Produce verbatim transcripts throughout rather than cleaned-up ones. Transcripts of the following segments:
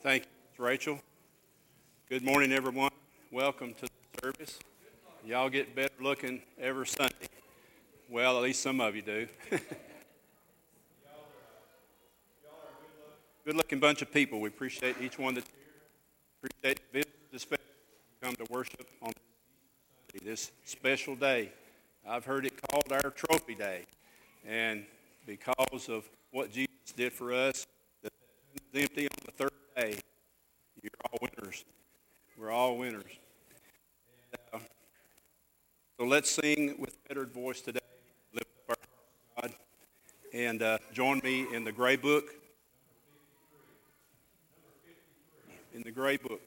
Thank you, Miz Rachel. Good morning, everyone. Welcome to the service. Y'all get better looking every Sunday. Well, at least some of you do. Good-looking bunch of people. We appreciate each one that's here. Appreciate the visitors, especially who come to worship on this special day. I've heard it called our trophy day. And because of what Jesus did for us, the tomb is empty on the third day. You're all winners. We're all winners. And, uh, so let's sing with bettered voice today. Lift up our hearts to God. And uh, join me in the Gray Book. In the Gray Book.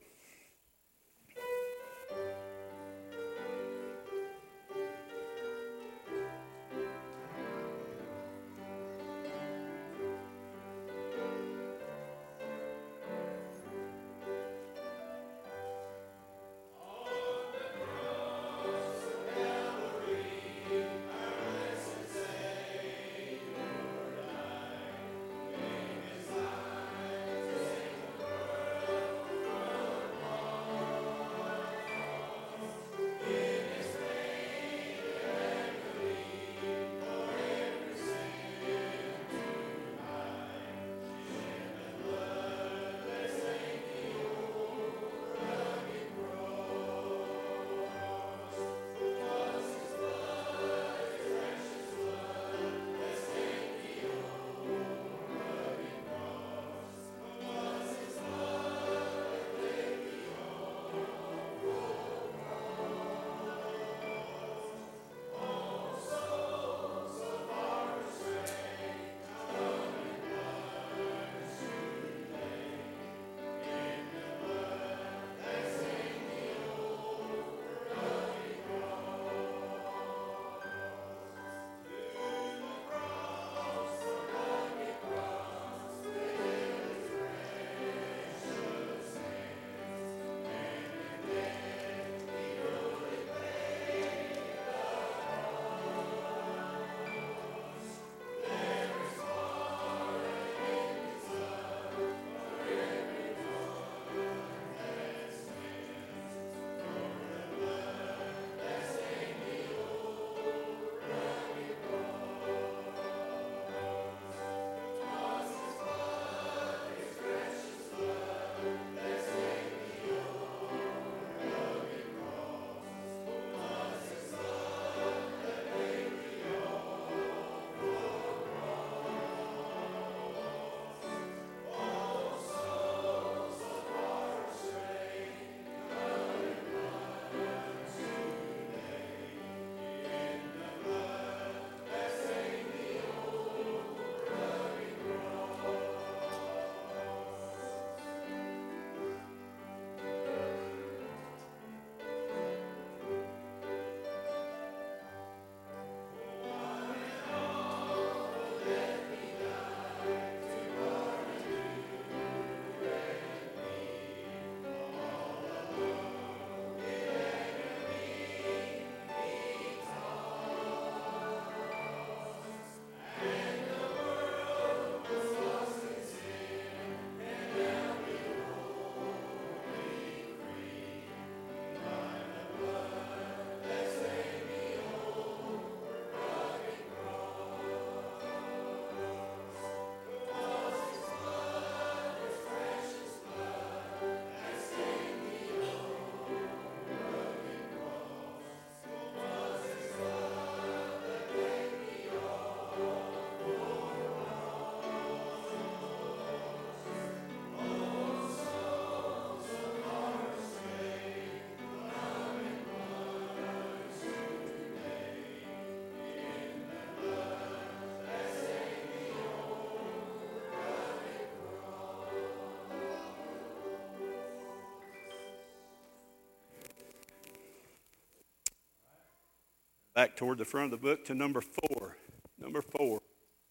Back toward the front of the book to number four. Number four.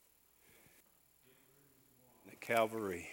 At Calvary.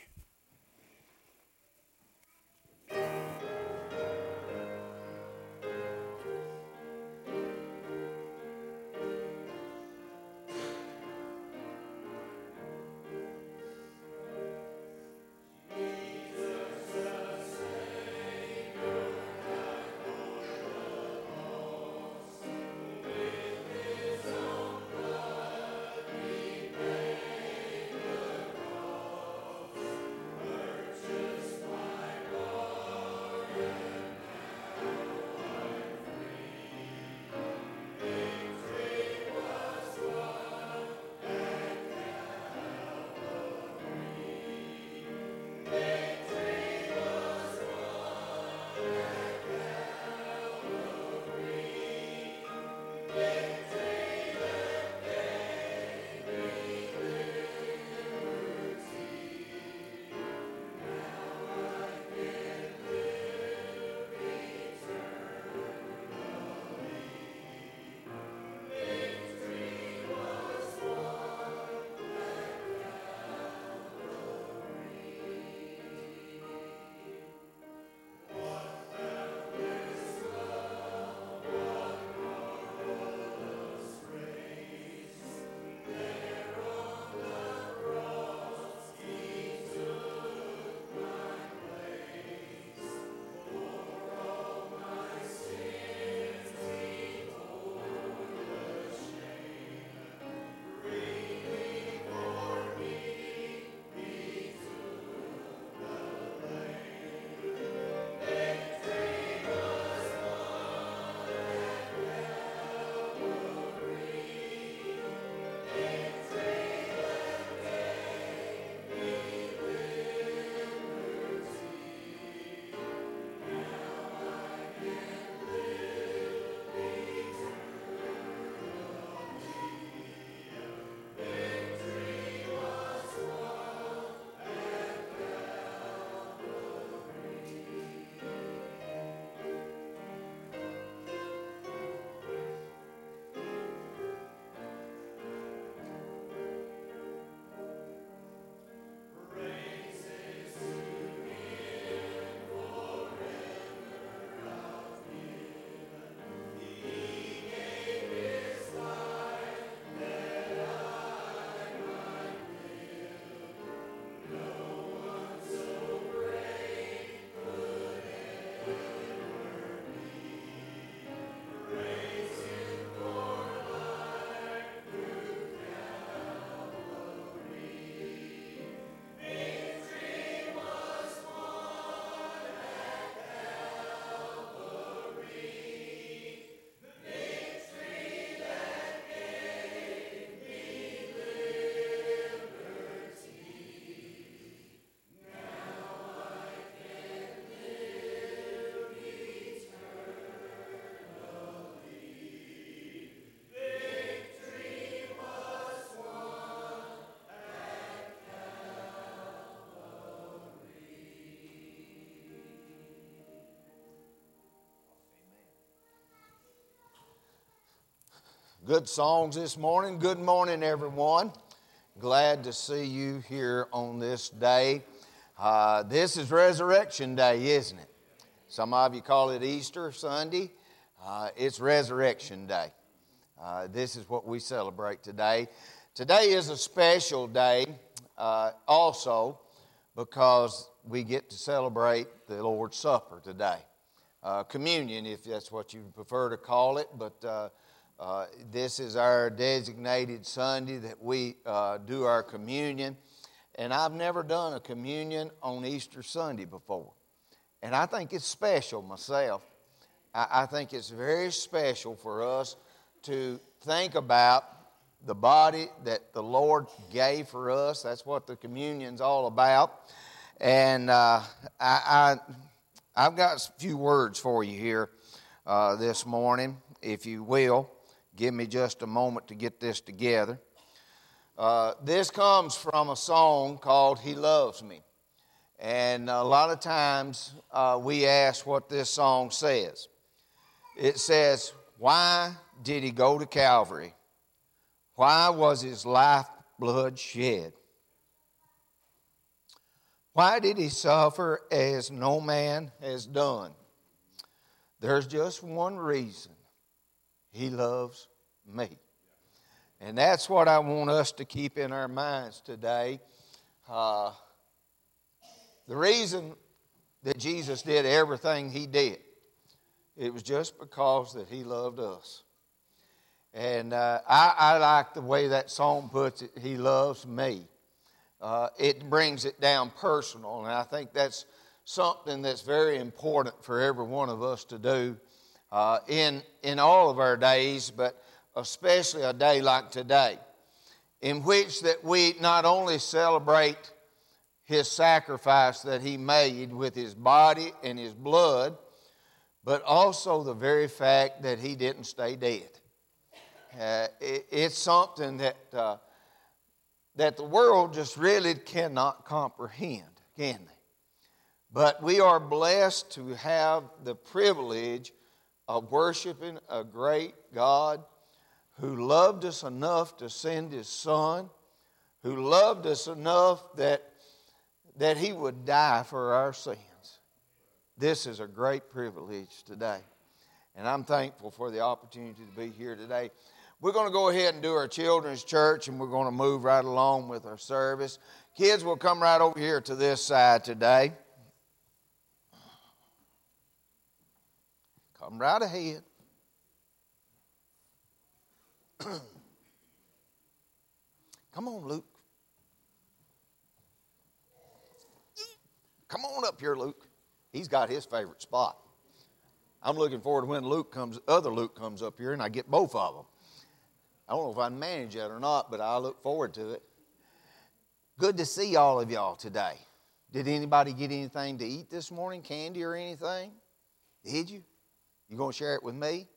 Good songs this morning. Good morning, everyone. Glad to see you here on this day. Uh, this is Resurrection Day, isn't it? Some of you call it Easter Sunday. Uh, it's Resurrection Day. Uh, this is what we celebrate today. Today is a special day uh, also because we get to celebrate the Lord's Supper today. Uh, communion, if that's what you prefer to call it, but uh, uh, this is our designated Sunday that we uh, do our communion. And I've never done a communion on Easter Sunday before. And I think it's special myself. I, I think it's very special for us to think about the body that the Lord gave for us. That's what the communion's all about. And uh, I, I, I've got a few words for you here uh, this morning, if you will. Give me just a moment to get this together. Uh, this comes from a song called He Loves Me. And a lot of times uh, we ask what this song says. It says, why did He go to Calvary? Why was His life blood shed? Why did He suffer as no man has done? There's just one reason. He loves me. And that's what I want us to keep in our minds today. Uh, the reason that Jesus did everything He did, it was just because that He loved us. And uh, I, I like the way that song puts it, He loves me. Uh, it brings it down personal, and I think that's something that's very important for every one of us to do uh, in, in all of our days, but especially a day like today, in which that we not only celebrate His sacrifice that He made with His body and His blood, but also the very fact that He didn't stay dead. Uh, it, it's something that uh, that the world just really cannot comprehend, can they? But we are blessed to have the privilege of worshiping a great God who loved us enough to send His Son, who loved us enough that, that He would die for our sins. This is a great privilege today. And I'm thankful for the opportunity to be here today. We're going to go ahead and do our children's church, and we're going to move right along with our service. Kids will come right over here to this side today. Come right ahead. Come on, Luke. Come on up here, Luke. He's got his favorite spot. I'm looking forward to when Luke comes, other Luke comes up here, and I get both of them. I don't know if I can manage that or not, but I look forward to it. Good to see all of y'all today. Did anybody get anything to eat this morning, candy or anything? Did you? You going to share it with me?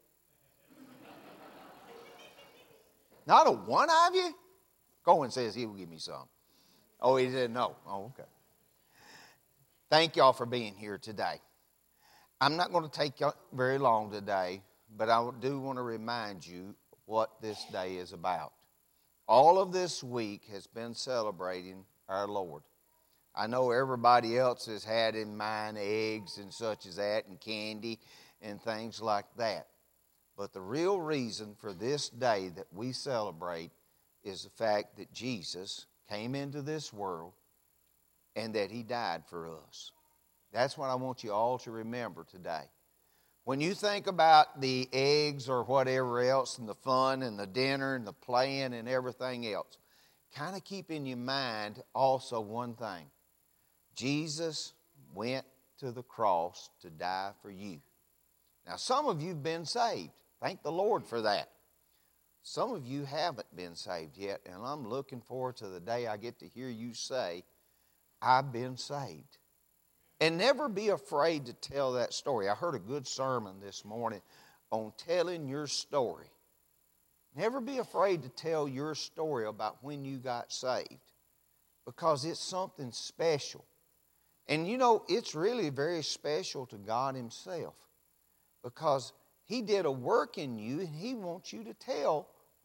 Not a one of you? Cohen says he will give me some. Oh, he said no. Oh, okay. Thank y'all for being here today. I'm not going to take y'all very long today, but I do want to remind you what this day is about. All of this week has been celebrating our Lord. I know everybody else has had in mind eggs and such as that and candy and things like that. But the real reason for this day that we celebrate is the fact that Jesus came into this world and that He died for us. That's what I want you all to remember today. When you think about the eggs or whatever else and the fun and the dinner and the playing and everything else, kind of keep in your mind also one thing. Jesus went to the cross to die for you. Now, some of you have been saved. Thank the Lord for that. Some of you haven't been saved yet, and I'm looking forward to the day I get to hear you say, I've been saved. And never be afraid to tell that story. I heard a good sermon this morning on telling your story. Never be afraid to tell your story about when you got saved, because it's something special. And you know, it's really very special to God Himself, because He did a work in you and He wants you to tell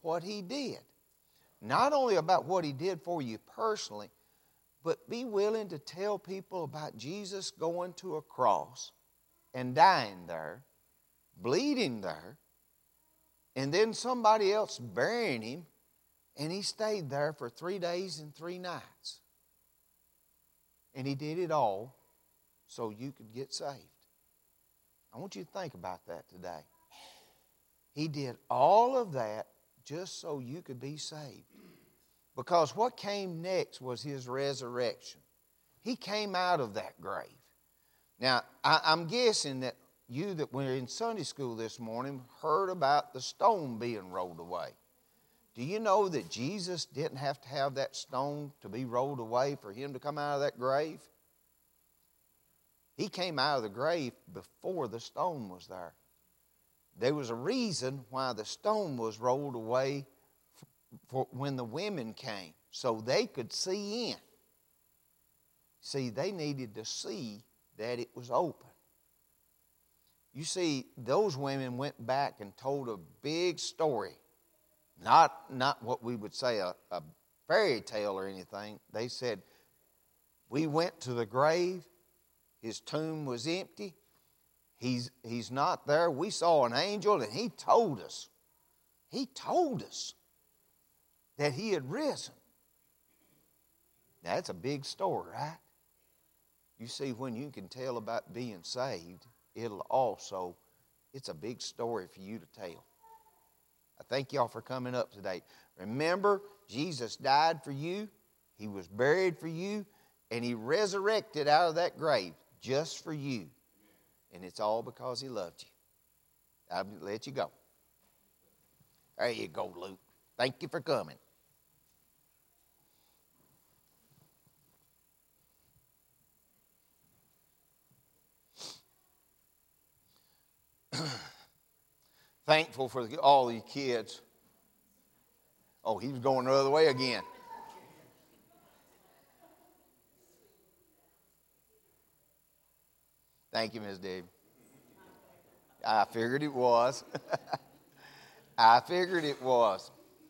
what he did. Not only about what he did for you personally, but be willing to tell people about Jesus going to a cross and dying there, bleeding there, and then somebody else burying him, and he stayed there for three days and three nights. And he did it all so you could get saved. I want you to think about that today. He did all of that just so you could be saved. Because what came next was his resurrection. He came out of that grave. Now, I, I'm guessing that you that were in Sunday school this morning heard about the stone being rolled away. Do you know that Jesus didn't have to have that stone to be rolled away for him to come out of that grave? He came out of the grave before the stone was there. There was a reason why the stone was rolled away for when the women came, so they could see in. See, they needed to see that it was open. You see, those women went back and told a big story. Not, not what we would say a, a fairy tale or anything. They said, we went to the grave. His tomb was empty. He's, he's not there. We saw an angel and he told us. He told us that he had risen. Now, that's a big story, right? You see, when you can tell about being saved, it'll also, it's a big story for you to tell. I thank y'all for coming up today. Remember, Jesus died for you. He was buried for you. And he resurrected out of that grave just for you. And it's all because he loved you. I'll let you go. There you go, Luke. Thank you for coming. Thankful for all these kids. Oh, he was going the other way again. Thank you, Miz Dave. I figured it was. I figured it was.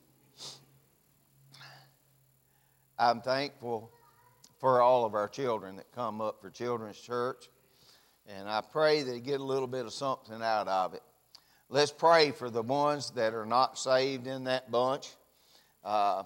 I'm thankful for all of our children that come up for Children's Church. And I pray they get a little bit of something out of it. Let's pray for the ones that are not saved in that bunch. Uh,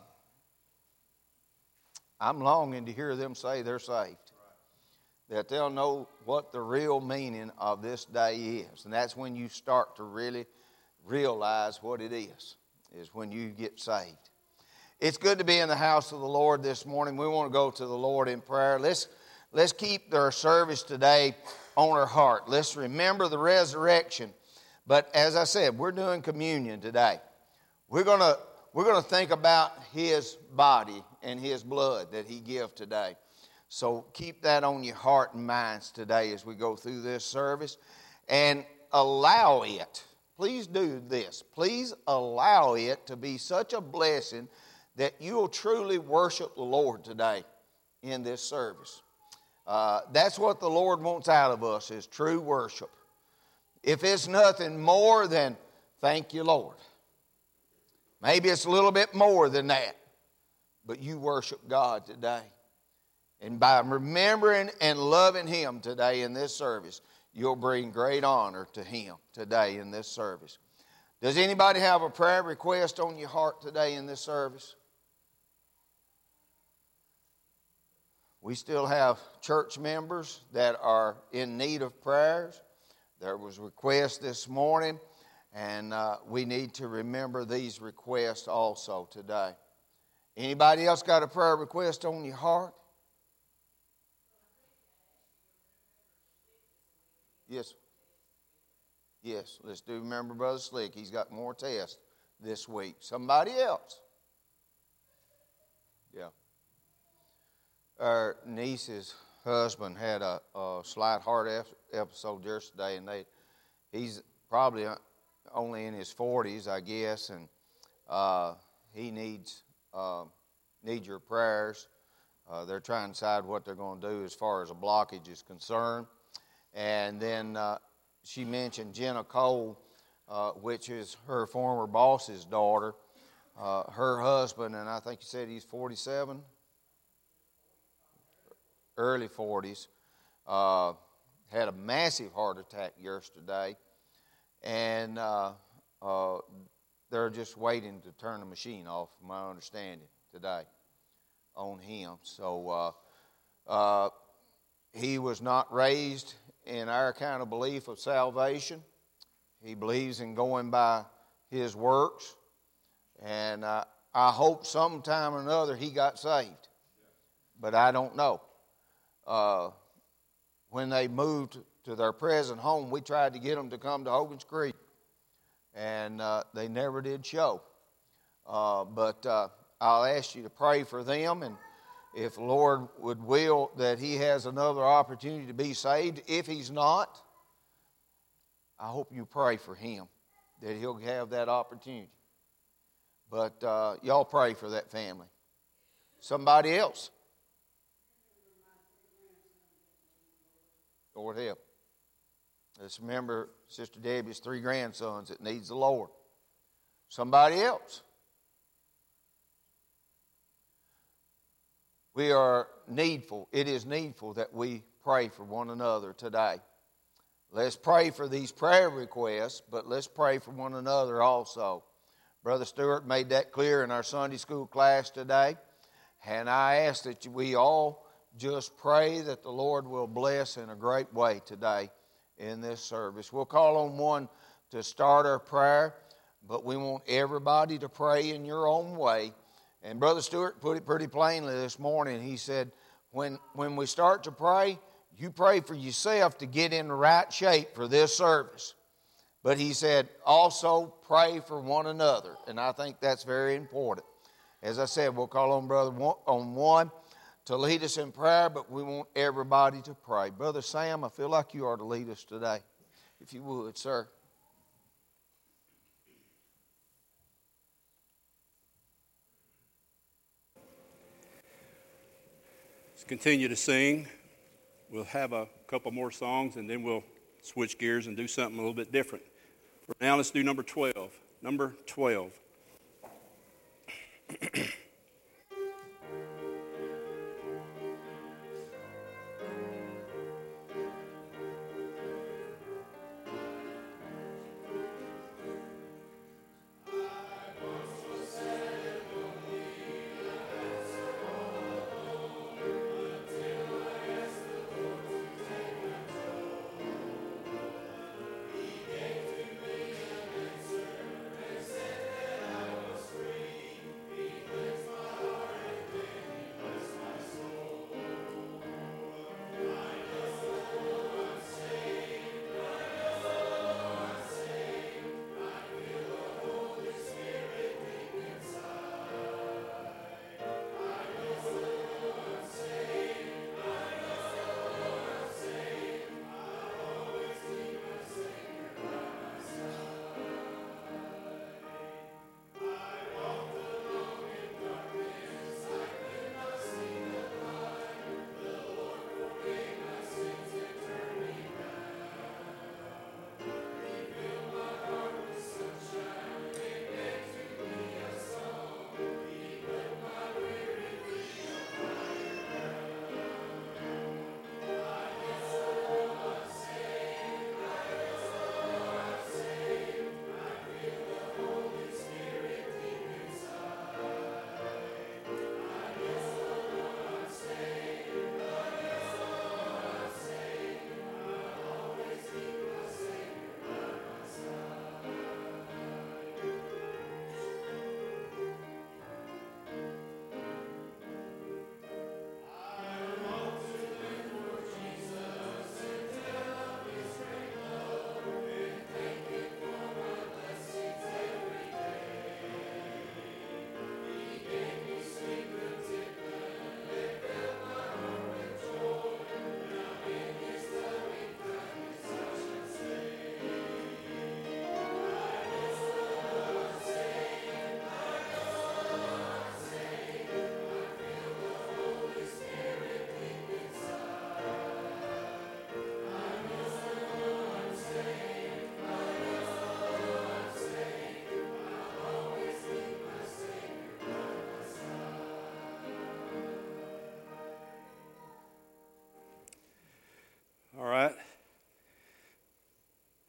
I'm longing to hear them say they're saved. That they'll know what the real meaning of this day is. And that's when you start to really realize what it is, is when you get saved. It's good to be in the house of the Lord this morning. We want to go to the Lord in prayer. Let's, let's keep our service today on our heart. Let's remember the resurrection. But as I said, we're doing communion today. We're going to we're going to think about his body and his blood that he gave today. So keep that on your heart and minds today as we go through this service. And allow it. Please do this. Please allow it to be such a blessing that you will truly worship the Lord today in this service. Uh, that's what the Lord wants out of us, is true worship. If it's nothing more than thank you, Lord. Maybe it's a little bit more than that. But you worship God today. And by remembering and loving him today in this service, you'll bring great honor to him today in this service. Does anybody have a prayer request on your heart today in this service? We still have church members that are in need of prayers. There was a request this morning, and uh, we need to remember these requests also today. Anybody else got a prayer request on your heart? Yes. Yes, let's do remember Brother Slick. He's got more tests this week. Somebody else? Yeah. Our niece's husband had a, a slight heart episode yesterday, and they he's probably only in his forties, I guess, and uh, he needs uh, needs your prayers. Uh, they're trying to decide what they're going to do as far as a blockage is concerned. And then uh, she mentioned Jenna Cole, uh, which is her former boss's daughter. uh, her husband, and I think you said he's forty-seven, early forties, uh, had a massive heart attack yesterday, and uh, uh, they're just waiting to turn the machine off, from my understanding, today on him. So uh, uh, he was not raised in our kind of belief of salvation. He believes in going by his works, and uh, I hope sometime or another he got saved, but I don't know. Uh, when they moved to their present home, we tried to get them to come to Hogan's Creek, and uh, they never did show. Uh, but uh, I'll ask you to pray for them, and if the Lord would will that he has another opportunity to be saved. If he's not, I hope you pray for him, that he'll have that opportunity. But uh, y'all pray for that family. Somebody else? Lord help. Let's remember Sister Debbie's three grandsons that needs the Lord. Somebody else? We are needful. It is needful that we pray for one another today. Let's pray for these prayer requests, but let's pray for one another also. Brother Stewart made that clear in our Sunday school class today, and I ask that we all just pray that the Lord will bless in a great way today in this service. We'll call on one to start our prayer, but we want everybody to pray in your own way. And Brother Stewart put it pretty plainly this morning. He said, when, when we start to pray, you pray for yourself to get in the right shape for this service. But he said, also pray for one another. And I think that's very important. As I said, we'll call on Brother one, on one to lead us in prayer, but we want everybody to pray. Brother Sam, I feel like you are to lead us today. If you would, sir. Let's continue to sing. We'll have a couple more songs, and then we'll switch gears and do something a little bit different. For now, let's do number twelve. Number twelve. He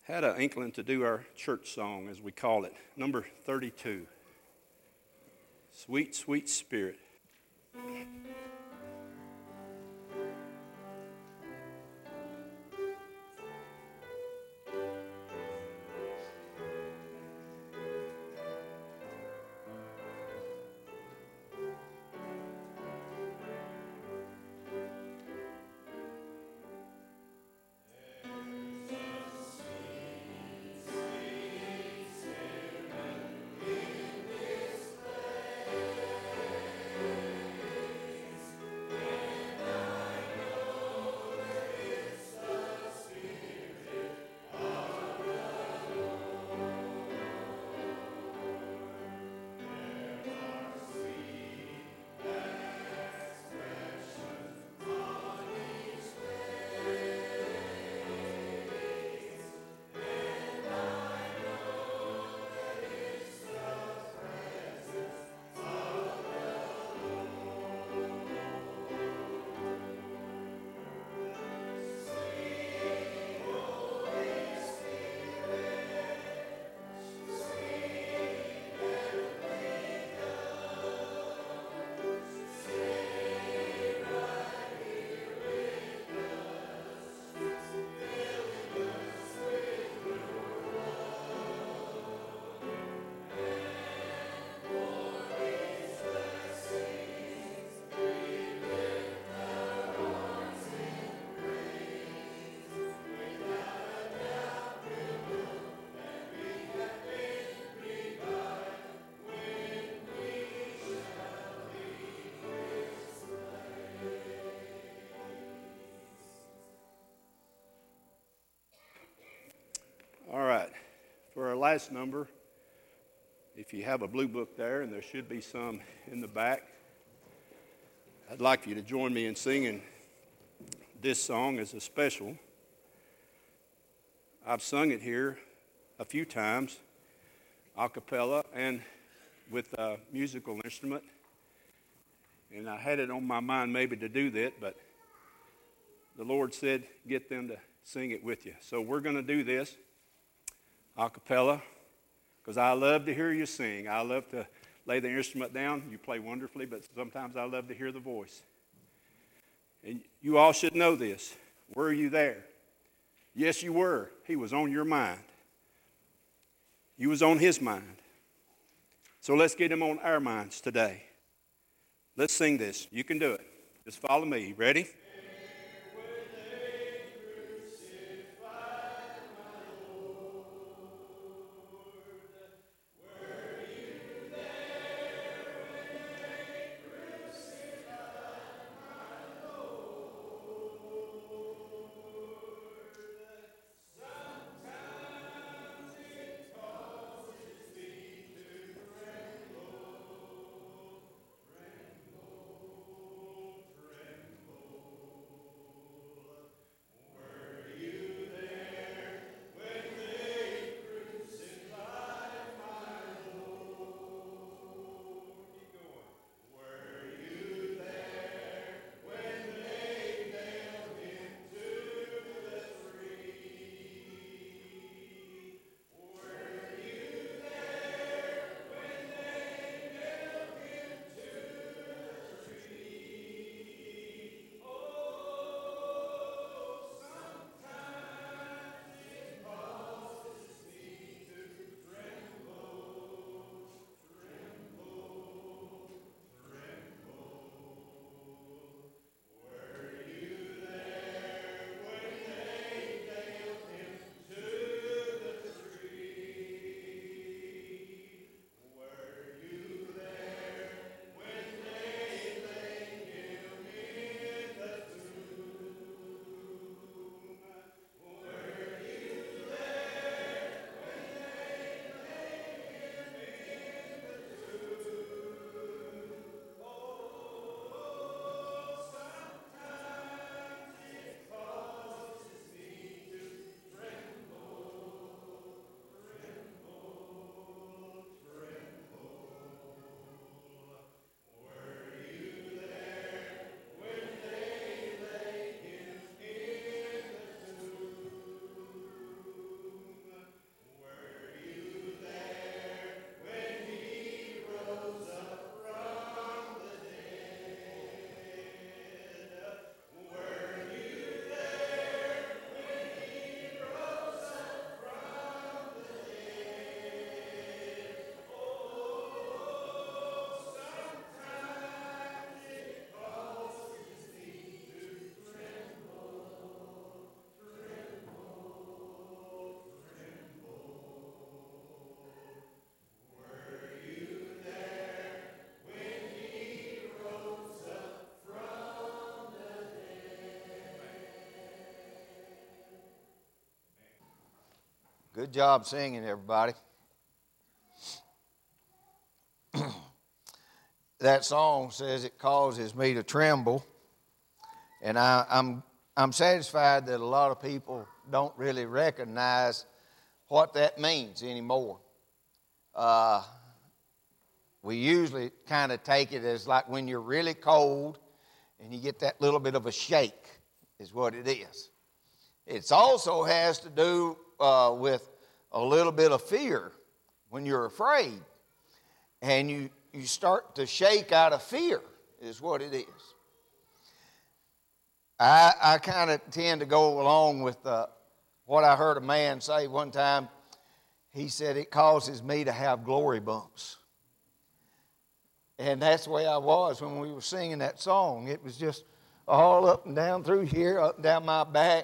had an inkling to do our church song, as we call it, number thirty-two, Sweet, Sweet Spirit. All right, for our last number, if you have a blue book there, and there should be some in the back, I'd like you to join me in singing this song as a special. I've sung it here a few times, a cappella and with a musical instrument, and I had it on my mind maybe to do that, but the Lord said get them to sing it with you. So we're going to do this a cappella, because I love to hear you sing. I love to lay the instrument down. You play wonderfully, but sometimes I love to hear the voice. And you all should know this. Were you there? Yes, you were. He was on your mind. You was on his mind. So let's get him on our minds today. Let's sing this. You can do it. Just follow me. Ready? Good job singing, everybody. That song says it causes me to tremble. And I, I'm, I'm satisfied that a lot of people don't really recognize what that means anymore. Uh, we usually kind of take it as like when you're really cold and you get that little bit of a shake is what it is. It also has to do uh, with a little bit of fear when you're afraid. And you, you start to shake out of fear is what it is. I, I kind of tend to go along with uh, what I heard a man say one time. He said, it causes me to have glory bumps. And that's the way I was when we were singing that song. It was just all up and down through here, up and down my back.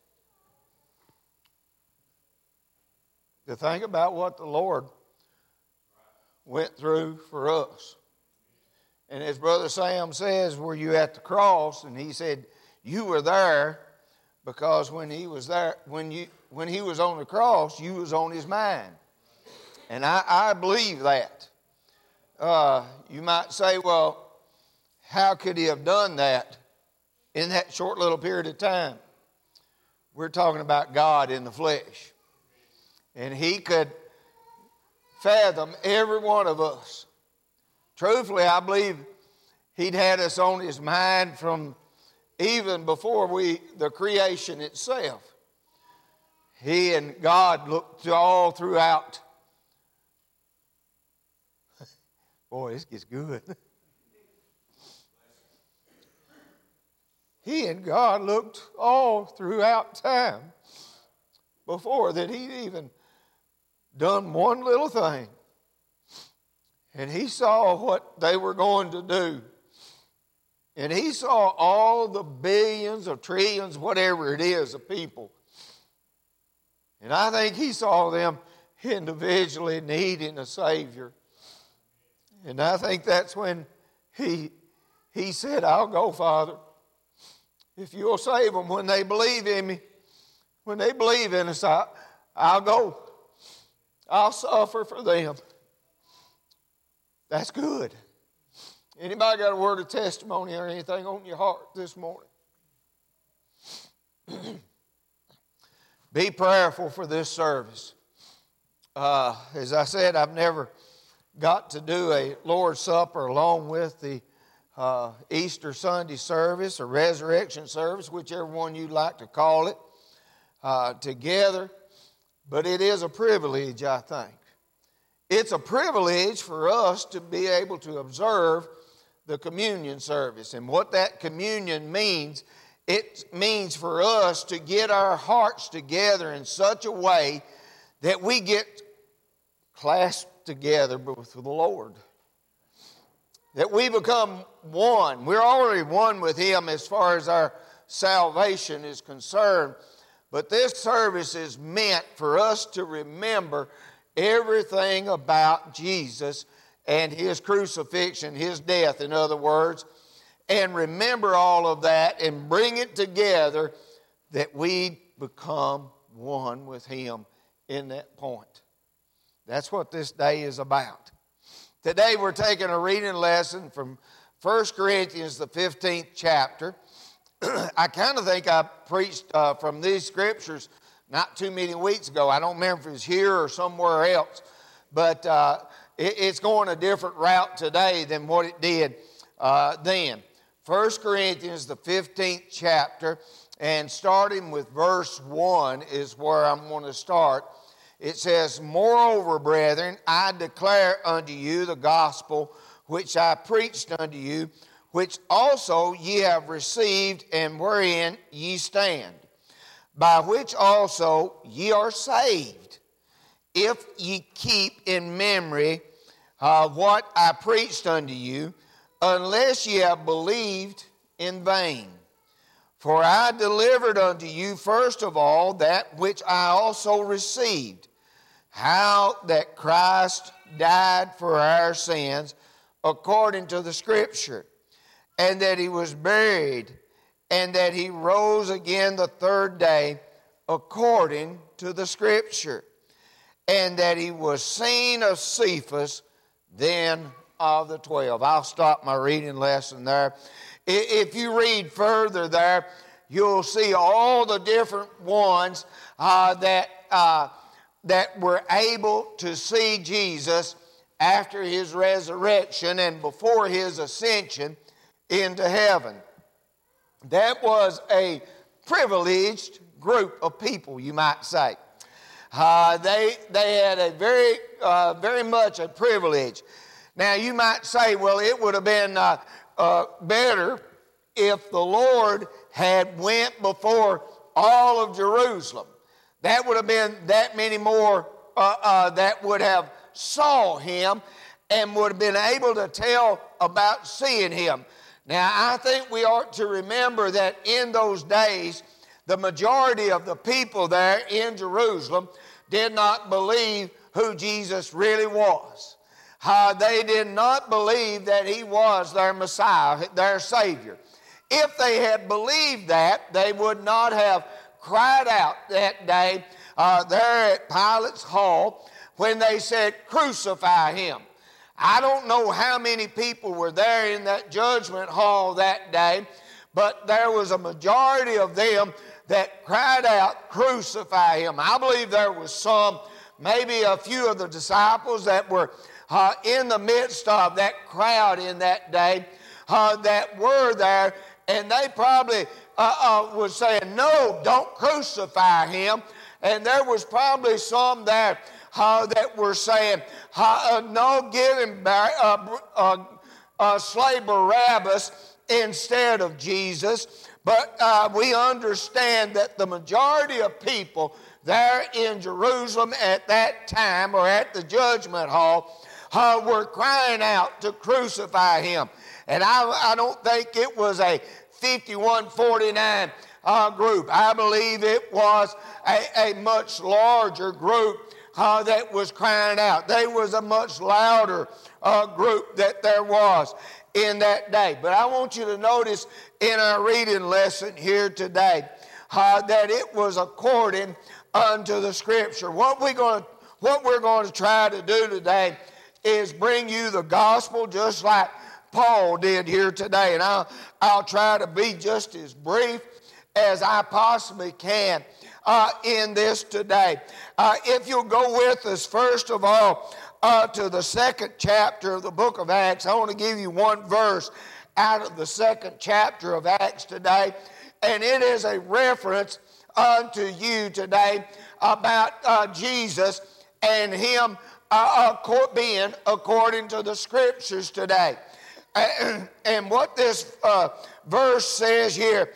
To think about what the Lord went through for us. And as Brother Sam says, were you at the cross? And he said, you were there because when he was there, when you when he was on the cross, you was on his mind. And I, I believe that. Uh, you might say, well, how could he have done that in that short little period of time? We're talking about God in the flesh. And he could fathom every one of us. Truthfully, I believe he'd had us on his mind from even before we the creation itself. He and God looked all throughout. Boy, this gets good. He and God looked all throughout time before that he'd even done one little thing. And he saw what they were going to do. And he saw all the billions or trillions, whatever it is, of people. And I think he saw them individually needing a Savior. And I think that's when he, he said, I'll go, Father. If you'll save them when they believe in me, when they believe in us, I, I'll go. I'll suffer for them. That's good. Anybody got a word of testimony or anything on your heart this morning? Be prayerful for this service. Uh, as I said, I've never got to do a Lord's Supper along with the uh, Easter Sunday service or resurrection service, whichever one you'd like to call it, uh, together. But it is a privilege, I think. It's a privilege for us to be able to observe the communion service. And what that communion means, it means for us to get our hearts together in such a way that we get clasped together with the Lord. That we become one. We're already one with Him as far as our salvation is concerned. But this service is meant for us to remember everything about Jesus and His crucifixion, His death, in other words, and remember all of that and bring it together that we become one with Him in that point. That's what this day is about. Today we're taking a reading lesson from First Corinthians, the fifteenth chapter. I kind of think I preached uh, from these scriptures not too many weeks ago. I don't remember if it was here or somewhere else, but uh, it, it's going a different route today than what it did uh, then. First Corinthians, the fifteenth chapter, and starting with verse one is where I'm going to start. It says, Moreover, brethren, I declare unto you the gospel which I preached unto you, which also ye have received, and wherein ye stand, by which also ye are saved, if ye keep in memory uh, what I preached unto you, unless ye have believed in vain. For I delivered unto you first of all that which I also received, how that Christ died for our sins according to the Scripture, and that He was buried, and that He rose again the third day according to the Scripture, and that he was seen of Cephas, then of the twelve. I'll stop my reading lesson there. If you read further there, you'll see all the different ones uh, that, uh, that were able to see Jesus after his resurrection and before his ascension into heaven. That was a privileged group of people, you might say. Uh, they, they had a very, uh, very much a privilege. Now, you might say, well, it would have been uh, uh, better if the Lord had went before all of Jerusalem. That would have been that many more uh, uh, that would have saw him and would have been able to tell about seeing him. Now, I think we ought to remember that in those days, the majority of the people there in Jerusalem did not believe who Jesus really was. Uh, they did not believe that he was their Messiah, their Savior. If they had believed that, they would not have cried out that day uh, there at Pilate's hall when they said, "Crucify him." I don't know how many people were there in that judgment hall that day, but there was a majority of them that cried out, "Crucify him." I believe there was some, maybe a few of the disciples that were uh, in the midst of that crowd in that day uh, that were there, and they probably uh, uh, was saying, "No, don't crucify him." And there was probably some there uh, that were saying, uh, "No, give him back, uh, uh, uh, slay Barabbas instead of Jesus." But uh, we understand that the majority of people there in Jerusalem at that time, or at the judgment hall, uh, were crying out to crucify him. And I, I don't think it was a fifty-one forty-nine uh, group. I believe it was a, a much larger group uh, that was crying out. There was a much louder uh, group that there was in that day. But I want you to notice in our reading lesson here today uh, that it was according unto the Scripture. What we're going to, what we're going to try to do today is bring you the gospel just like Paul did here today. And I'll, I'll try to be just as brief as I possibly can uh, in this today. Uh, if you'll go with us, first of all, Uh, to the second chapter of the book of Acts. I want to give you one verse out of the second chapter of Acts today, and it is a reference unto you today about uh, Jesus and him uh, uh, being according to the Scriptures today. And, and what this uh, verse says here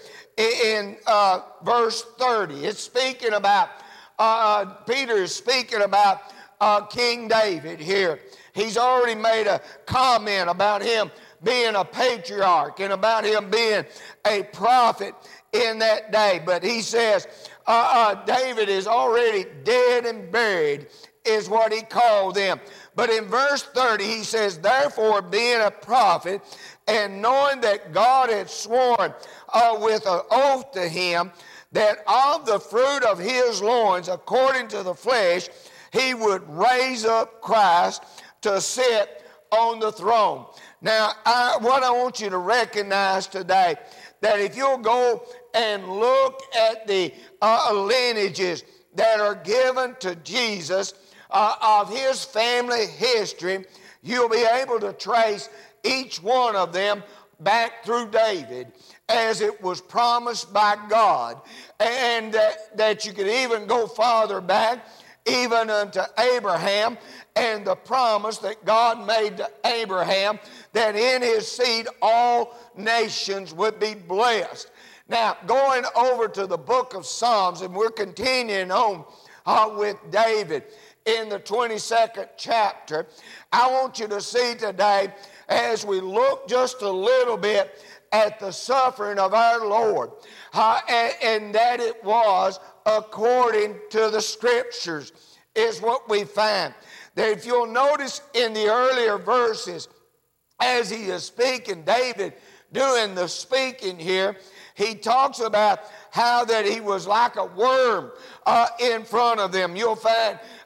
in uh, verse thirty, it's speaking about, uh, Peter is speaking about Uh, King David here. He's already made a comment about him being a patriarch and about him being a prophet in that day. But he says uh, uh, David is already dead and buried is what he called them. But in verse thirty he says, "Therefore being a prophet and knowing that God had sworn uh, with an oath to him that of the fruit of his loins according to the flesh he would raise up Christ to sit on the throne." Now, I, what I want you to recognize today, that if you'll go and look at the uh, lineages that are given to Jesus uh, of his family history, you'll be able to trace each one of them back through David as it was promised by God. And that, that you could even go farther back, even unto Abraham, and the promise that God made to Abraham that in his seed all nations would be blessed. Now, going over to the book of Psalms, and we're continuing on uh, with David in the twenty-second chapter, I want you to see today, as we look just a little bit at the suffering of our Lord, uh, and, and that it was according to the Scriptures, is what we find. That if you'll notice in the earlier verses, as he is speaking, David doing the speaking here, he talks about how that he was like a worm uh, in front of them. You'll find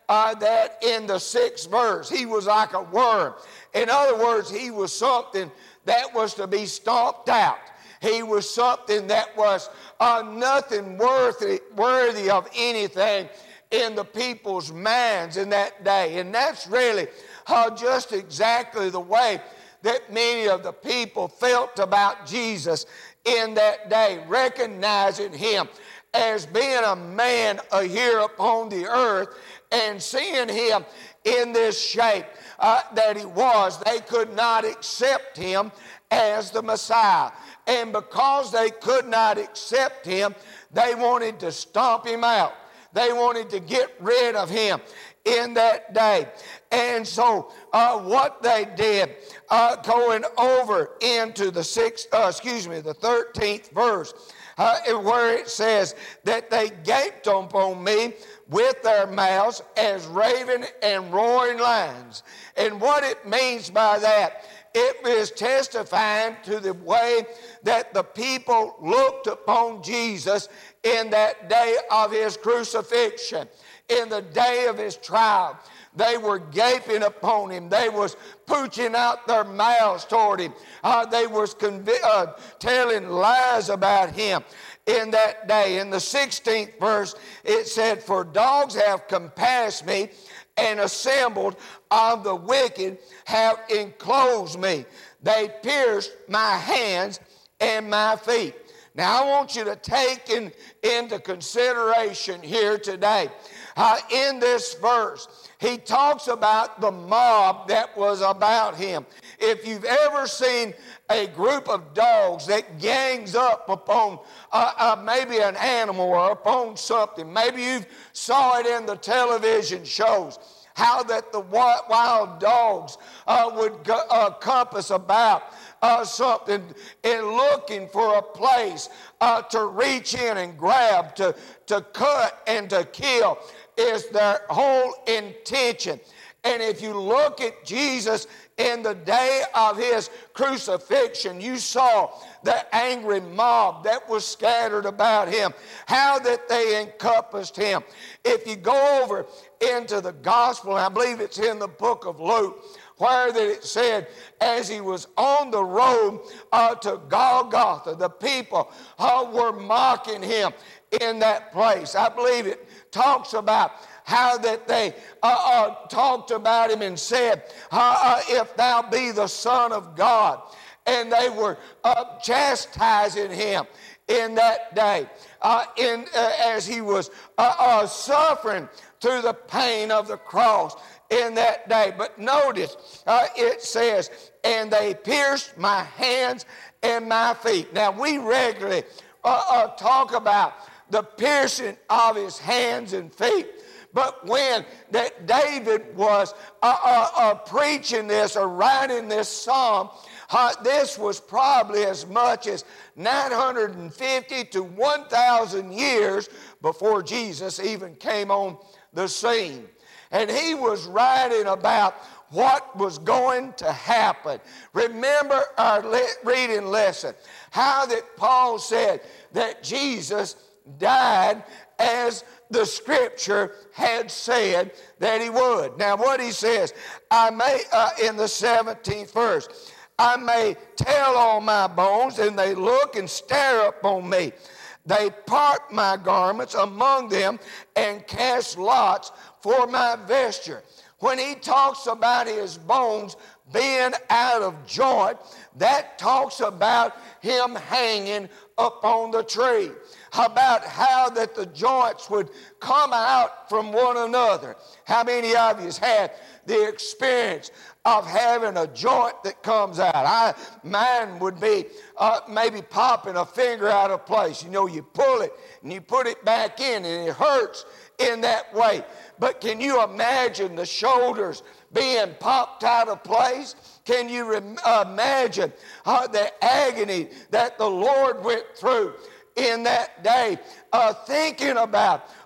uh, that in the sixth verse, he was like a worm. In other words, he was something that was to be stomped out. He was something that was uh, nothing worthy, worthy of anything in the people's minds in that day. And that's really uh, just exactly the way that many of the people felt about Jesus in that day, recognizing him as being a man uh, here upon the earth and seeing him in this shape uh, that he was. They could not accept him as the Messiah. And because they could not accept him, they wanted to stomp him out. They wanted to get rid of him in that day. And so uh, what they did, uh, going over into the sixth, uh, excuse me, the thirteenth verse, uh, where it says that they gaped upon me with their mouths as raven and roaring lions. And what it means by that, it is testifying to the way that the people looked upon Jesus in that day of his crucifixion, in the day of his trial. They were gaping upon him. They was pooching out their mouths toward him. Uh, they was convi- uh, telling lies about him in that day. In the sixteenth verse, it said, "For dogs have compassed me, and assembled of the wicked have enclosed me. They pierced my hands and my feet." Now I want you to take in, into consideration here today, uh, in this verse, he talks about the mob that was about him. If you've ever seen a group of dogs that gangs up upon uh, uh, maybe an animal or upon something, maybe you saw it in the television shows, how that the wild dogs uh, would go, uh, compass about uh, something in looking for a place uh, to reach in and grab, to, to cut and to kill is their whole intention. And if you look at Jesus in the day of his crucifixion, you saw the angry mob that was scattered about him, how that they encompassed him. If you go over into the gospel, I believe it's in the book of Luke, where that it said, as he was on the road uh, to Golgotha, the people uh, were mocking him in that place. I believe it talks about how that they uh, uh, talked about him and said, uh, uh, if thou be the Son of God. And they were uh, chastising him in that day uh, in, uh, as he was uh, uh, suffering through the pain of the cross in that day. But notice uh, it says, and they pierced my hands and my feet. Now we regularly uh, uh, talk about the piercing of his hands and feet. But when that David was uh, uh, uh, preaching this or writing this psalm, uh, this was probably as much as nine hundred fifty to one thousand years before Jesus even came on the scene. And he was writing about what was going to happen. Remember our le- reading lesson, how that Paul said that Jesus died as the scripture had said that he would. Now what he says, I may, uh, in the seventeenth verse, I may tell all my bones, and they look and stare upon me. They part my garments among them and cast lots for my vesture. When he talks about his bones being out of joint, that talks about him hanging upon the tree, about how that the joints would come out from one another. How many of you has had the experience of having a joint that comes out? I, mine would be uh, maybe popping a finger out of place. You know, you pull it and you put it back in and it hurts in that way. But can you imagine the shoulders being popped out of place? Can you rem- uh, imagine uh, the agony that the Lord went through in that day, uh, thinking about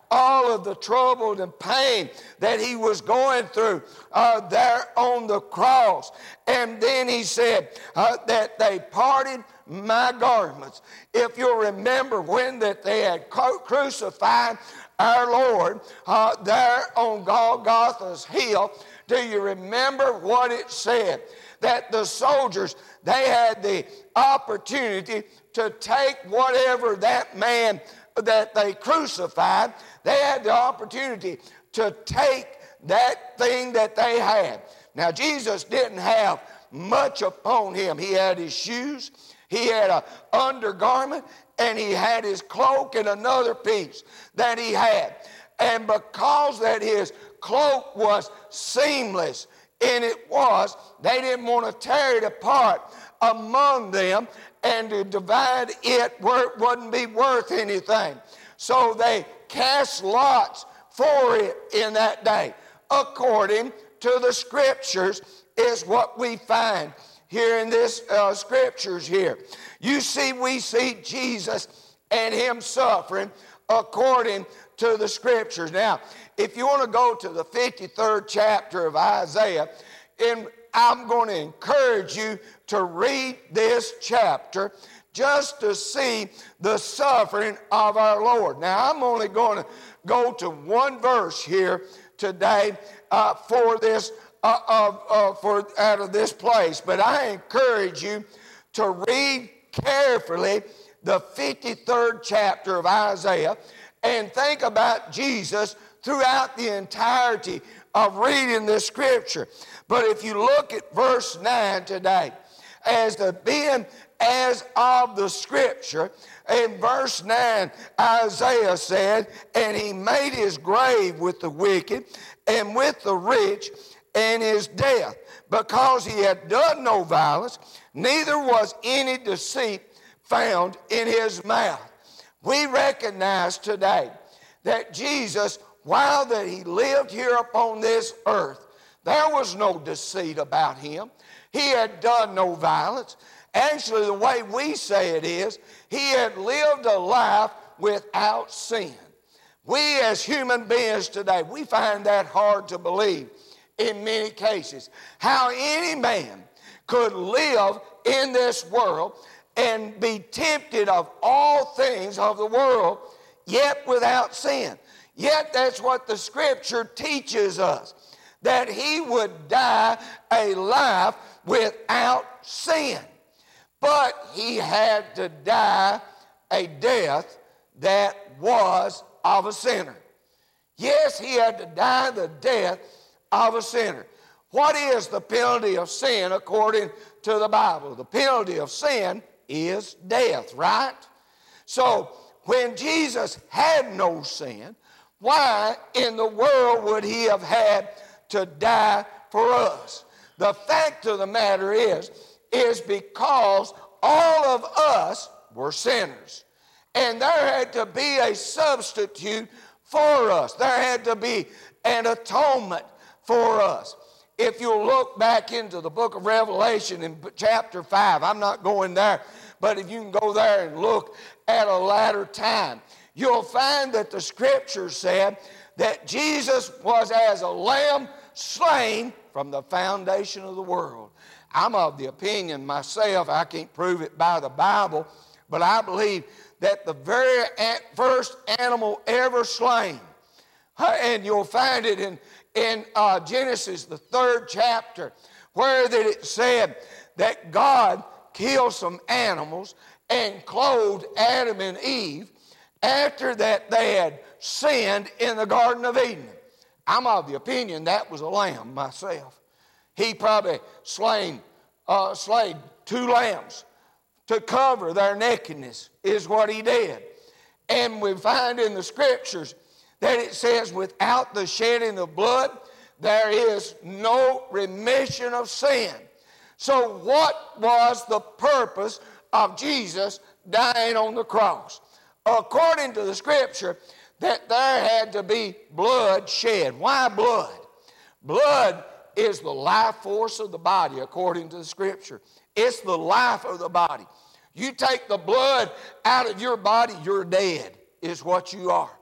all of the trouble and pain that he was going through uh, there on the cross. And then he said uh, that they parted my garments. If you'll remember when that they had crucified our Lord uh, there on Golgotha's hill, do you remember what it said? That the soldiers, they had the opportunity to take whatever that man that they crucified, they had the opportunity to take that thing that they had. Now, Jesus didn't have much upon him. He had his shoes, he had an undergarment, and he had his cloak and another piece that he had. And because that his cloak was seamless, and it was, they didn't want to tear it apart among them and to divide it where it wouldn't be worth anything. So they cast lots for it in that day. According to the scriptures is what we find here in this uh, scriptures here. You see, we see Jesus and him suffering according to the scriptures. Now, if you want to go to the fifty-third chapter of Isaiah, and I'm going to encourage you to read this chapter just to see the suffering of our Lord. Now, I'm only going to go to one verse here today uh, for this uh, uh, uh, for out of this place, but I encourage you to read carefully the fifty-third chapter of Isaiah and think about Jesus throughout the entirety of reading this scripture. But if you look at verse nine today, as the being as of the scripture, in verse nine, Isaiah said, and he made his grave with the wicked and with the rich and his death, because he had done no violence, neither was any deceit found in his mouth. We recognize today that Jesus, while that he lived here upon this earth, there was no deceit about him. He had done no violence. Actually, the way we say it is, he had lived a life without sin. We as human beings today, we find that hard to believe in many cases. How any man could live in this world and be tempted of all things of the world, yet without sin. Yet that's what the scripture teaches us, that he would die a life without sin. But he had to die a death that was of a sinner. Yes, he had to die the death of a sinner. What is the penalty of sin according to the Bible? The penalty of sin is death, right? So when Jesus had no sin, why in the world would he have had to die for us? The fact of the matter is, is because all of us were sinners. And there had to be a substitute for us. There had to be an atonement for us. If you look back into the book of Revelation in chapter five, I'm not going there, but if you can go there and look at a latter time, you'll find that the scripture said that Jesus was as a lamb slain from the foundation of the world. I'm of the opinion myself, I can't prove it by the Bible, but I believe that the very first animal ever slain, and you'll find it in, in uh, Genesis, the third chapter, where that it said that God killed some animals and clothed Adam and Eve after that they had sinned in the Garden of Eden. I'm of the opinion that was a lamb myself. He probably slain, uh, slayed two lambs to cover their nakedness is what he did. And we find in the scriptures that it says without the shedding of blood, there is no remission of sin. So what was the purpose of Jesus dying on the cross? According to the scripture, that there had to be blood shed. Why blood? Blood is the life force of the body, according to the scripture. It's the life of the body. You take the blood out of your body, you're dead, is what you are.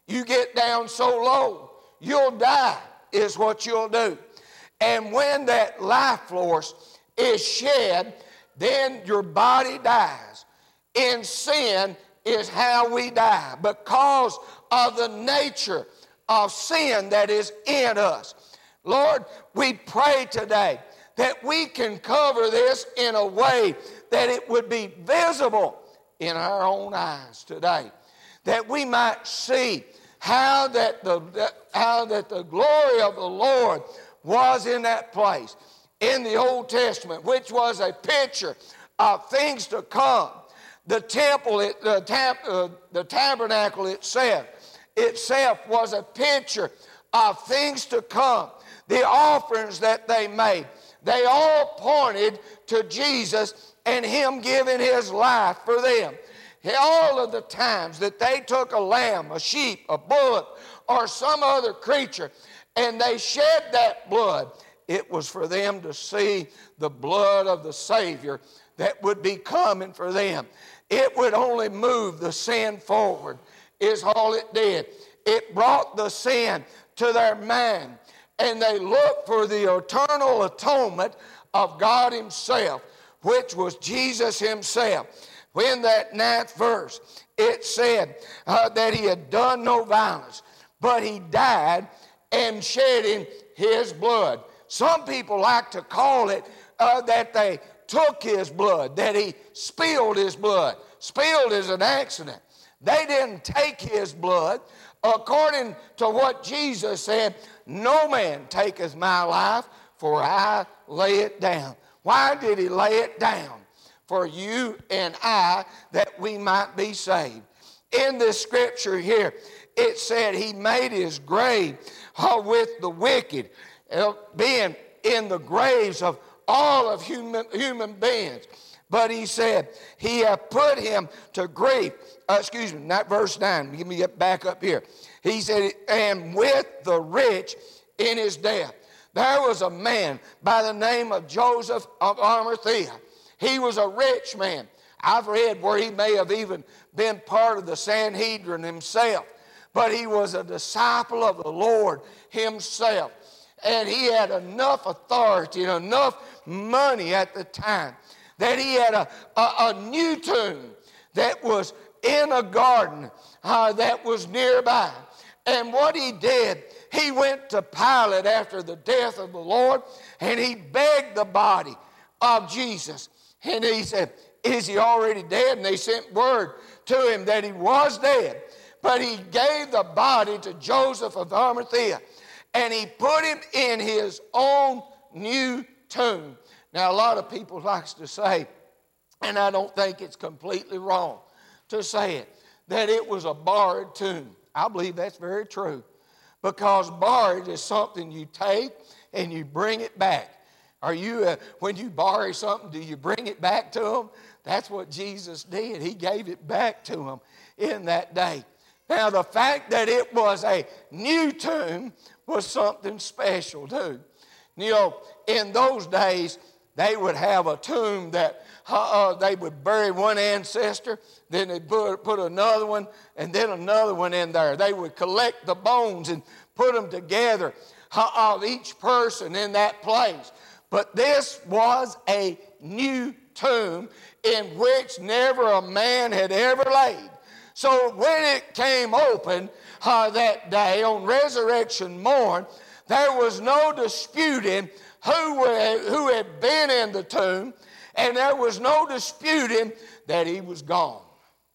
You get down so low, you'll die is what you'll do. And when that life force is shed, then your body dies. In sin is how we die because of the nature of sin that is in us. Lord, we pray today that we can cover this in a way that it would be visible in our own eyes today, that we might see how that the how that the glory of the Lord was in that place in the Old Testament, which was a picture of things to come. The temple, it, the, tab, uh, the tabernacle itself, itself was a picture of things to come. The offerings that they made, they all pointed to Jesus and Him giving His life for them. All of the times that they took a lamb, a sheep, a bullock, or some other creature, and they shed that blood, it was for them to see the blood of the Savior that would be coming for them. It would only move the sin forward, is all it did. It brought the sin to their mind, and they looked for the eternal atonement of God Himself, which was Jesus Himself. In that ninth verse, it said uh, that He had done no violence, but He died and shedding His blood. Some people like to call it uh, that they took His blood, that He spilled His blood. Spilled is an accident. They didn't take His blood. According to what Jesus said, no man taketh my life, for I lay it down. Why did He lay it down? For you and I, that we might be saved. In this scripture here, it said He made His grave uh, with the wicked, uh, being in the graves of all of human, human beings. But He said He hath put him to grief. Uh, excuse me, not verse nine. Give me back up here. He said, and with the rich in his death. There was a man by the name of Joseph of Arimathea. He was a rich man. I've read where he may have even been part of the Sanhedrin himself. But he was a disciple of the Lord Himself. And he had enough authority and enough money at the time that he had a, a, a new tomb that was in a garden uh, that was nearby. And what he did, he went to Pilate after the death of the Lord, and he begged the body of Jesus. And he said, is He already dead? And they sent word to him that He was dead. But he gave the body to Joseph of Arimathea, and he put him in his own new tomb. Now, a lot of people likes to say, and I don't think it's completely wrong to say it, that it was a borrowed tomb. I believe that's very true, because borrowed is something you take and you bring it back. Are you, uh, when you borrow something, do you bring it back to them? That's what Jesus did. He gave it back to them in that day. Now, the fact that it was a new tomb was something special too. You know, in those days, they would have a tomb that uh, uh, they would bury one ancestor, then they'd put, put another one, and then another one in there. They would collect the bones and put them together uh, of each person in that place. But this was a new tomb in which never a man had ever laid. So when it came open uh, that day on resurrection morn, there was no disputing who, were, who had been in the tomb, and there was no disputing that He was gone.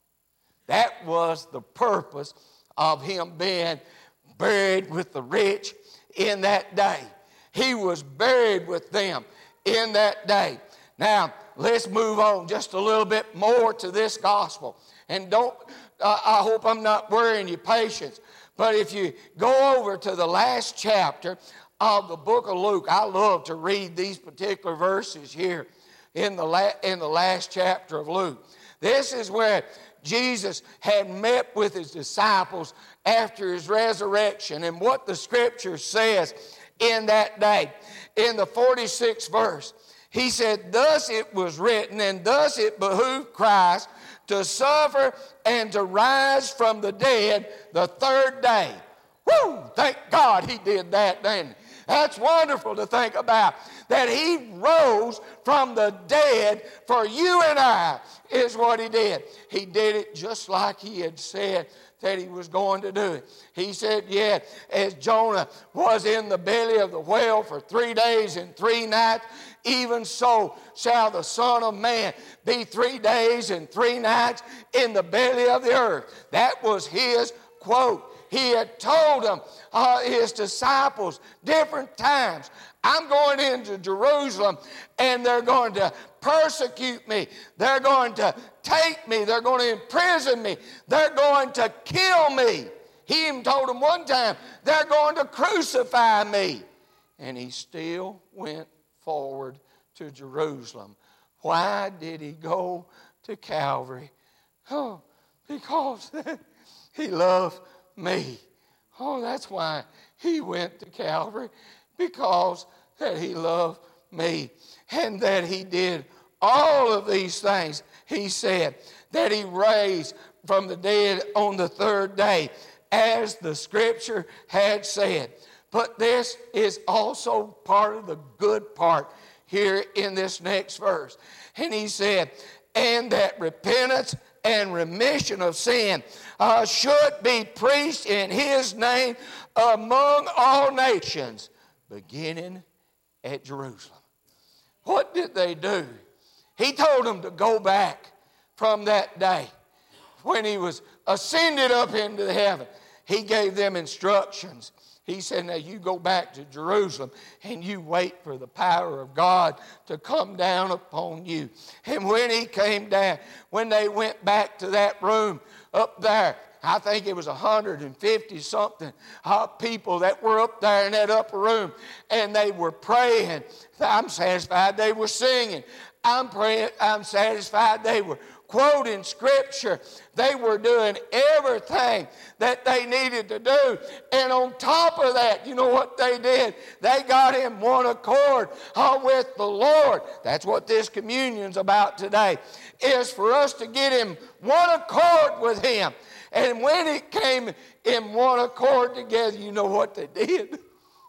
That was the purpose of Him being buried with the rich in that day. He was buried with them in that day. Now, let's move on just a little bit more to this gospel. And don't, uh, I hope I'm not wearing your patience, but if you go over to the last chapter of the book of Luke, I love to read these particular verses here in the, la- in the last chapter of Luke. This is where Jesus had met with His disciples after His resurrection, and what the Scripture says in that day. In the forty-sixth verse, He said, thus it was written, and thus it behooved Christ to suffer and to rise from the dead the third day. Woo! Thank God he did that, didn't he? That's wonderful to think about, that he rose from the dead for you and I, is what he did. He did it just like he had said that he was going to do it. He said, yeah, as Jonah was in the belly of the whale for three days and three nights, even so shall the Son of Man be three days and three nights in the belly of the earth. That was his quote. He had told them, uh, his disciples, different times, I'm going into Jerusalem and they're going to persecute me. They're going to take me. They're going to imprison me. They're going to kill me. He even told them one time, they're going to crucify me. And he still went forward to Jerusalem. Why did he go to Calvary? Oh, because he loved me. Oh, that's why he went to Calvary, because that he loved me, and that he did all of these things. He said that he raised from the dead on the third day, as the scripture had said. But this is also part of the good part here in this next verse. And he said, and that repentance and remission of sin uh, should be preached in his name among all nations, beginning at Jerusalem. What did they do? He told them to go back from that day when he was ascended up into the heaven. He gave them instructions. He said, now you go back to Jerusalem and you wait for the power of God to come down upon you. And when he came down, when they went back to that room up there, I think it was one hundred fifty something uh, people that were up there in that upper room, and they were praying. I'm satisfied they were singing. I'm praying, I'm satisfied they were quoting scripture. They were doing everything that they needed to do. And on top of that, you know what they did? They got in one accord uh, with the Lord. That's what this communion's about today, is for us to get in one accord with him. And when it came in one accord together, you know what they did?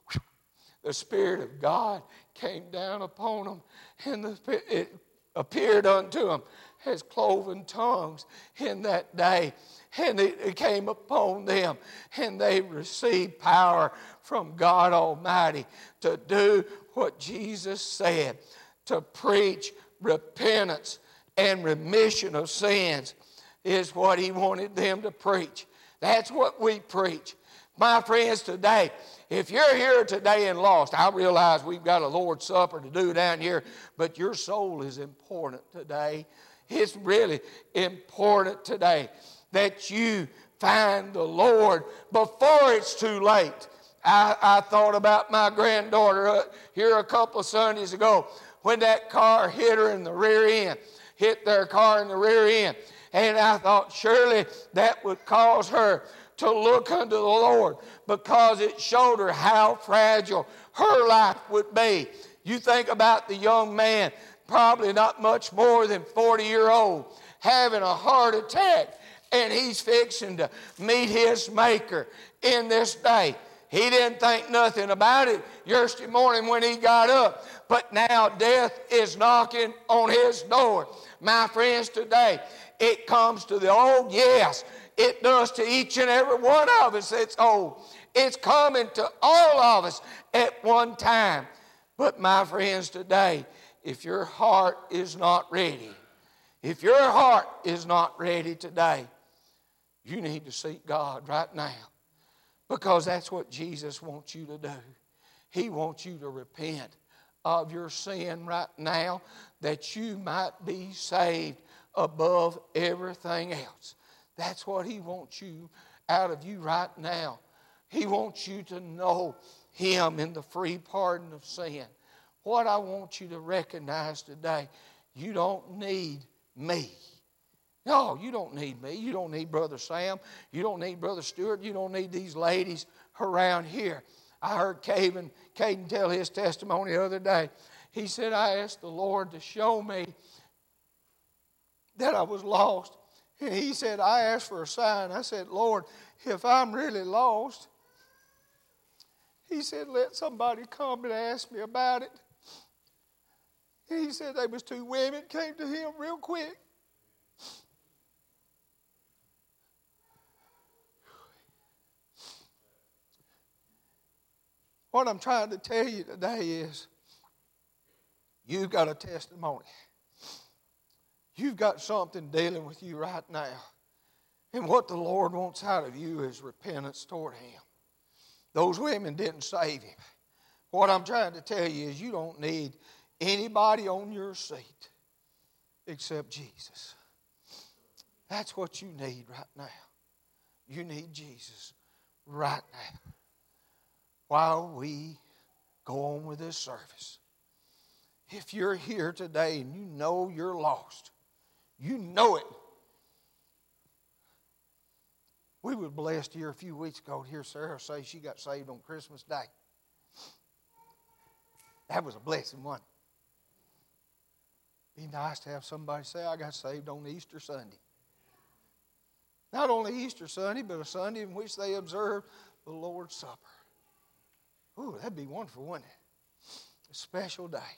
The Spirit of God came down upon them, and the, it appeared unto them as cloven tongues in that day. And it came upon them, and they received power from God Almighty to do what Jesus said, to preach repentance and remission of sins is what he wanted them to preach. That's what we preach. My friends, today, if you're here today and lost, I realize we've got a Lord's Supper to do down here, but your soul is important today. It's really important today that you find the Lord before it's too late. I, I thought about my granddaughter uh, here a couple of Sundays ago when that car hit her in the rear end, hit their car in the rear end. And I thought surely that would cause her to look unto the Lord, because it showed her how fragile her life would be. You think about the young man, probably not much more than forty year old, having a heart attack, and he's fixing to meet his maker in this day. He didn't think nothing about it yesterday morning when he got up, but now death is knocking on his door. My friends, today it comes to the old. Yes, it does to each and every one of us. It's old. It's coming to all of us at one time. But my friends, today, if your heart is not ready, if your heart is not ready today, you need to seek God right now, because that's what Jesus wants you to do. He wants you to repent of your sin right now, that you might be saved above everything else. That's what he wants you out of you right now. He wants you to know him in the free pardon of sin. What I want you to recognize today, you don't need me. No, you don't need me. You don't need Brother Sam. You don't need Brother Stewart. You don't need these ladies around here. I heard Caden, Caden tell his testimony the other day. He said, I asked the Lord to show me that I was lost. And he said, I asked for a sign. I said, Lord, if I'm really lost, he said, let somebody come and ask me about it. And he said there was two women came to him real quick. What I'm trying to tell you today is you've got a testimony. You've got something dealing with you right now. And what the Lord wants out of you is repentance toward Him. Those women didn't save him. What I'm trying to tell you is you don't need anybody on your seat except Jesus. That's what you need right now. You need Jesus right now. While we go on with this service, if you're here today and you know you're lost, you know it. We were blessed here a few weeks ago to hear Sarah say she got saved on Christmas Day. That was a blessing, wasn't it? Be nice to have somebody say, I got saved on Easter Sunday. Not only Easter Sunday, but a Sunday in which they observed the Lord's Supper. Ooh, that'd be wonderful, wouldn't it? A special day.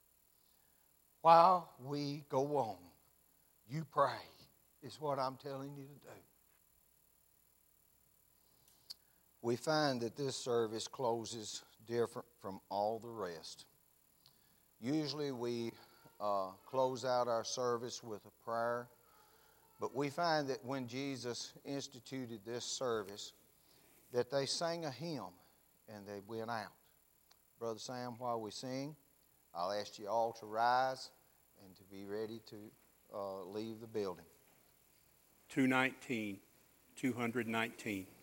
While we go on, you pray, is what I'm telling you to do. We find that this service closes different from all the rest. Usually we uh, close out our service with a prayer, but we find that when Jesus instituted this service, that they sang a hymn and they went out. Brother Sam, while we sing, I'll ask you all to rise and to be ready to uh, leave the building. two nineteen, two nineteen.